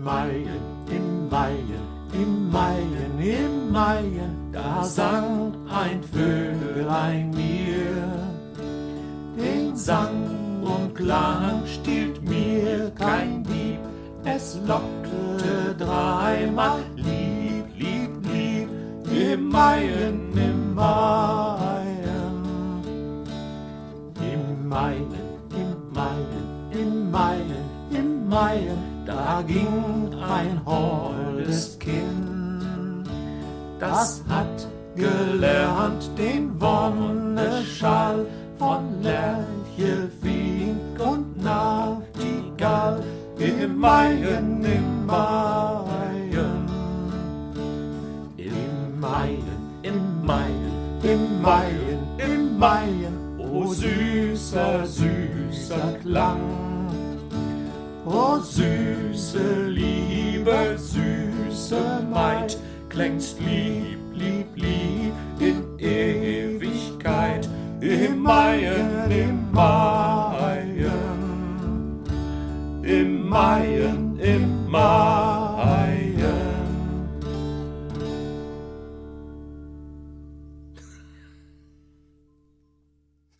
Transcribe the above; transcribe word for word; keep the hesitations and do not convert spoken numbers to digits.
Maien, im Maien, im Maien, im Maien, da sang ein Vögelein mir. Den Sang und Klang stiehlt mir kein Dieb, es lockte dreimal lieb, lieb, lieb, im Maien, im Maien. Im Maien, im Maien, im Maien, im Maien, da ging ein holdes Kind, das hat gelernt den Wonneschall von Lerche, Fink und Nachtigall, im Maien, im Maien. Im Maien, im Maien, im Maien, im Maien, o süßer, süßer Klang. O süße, liebe, süße Maid, klingst lieb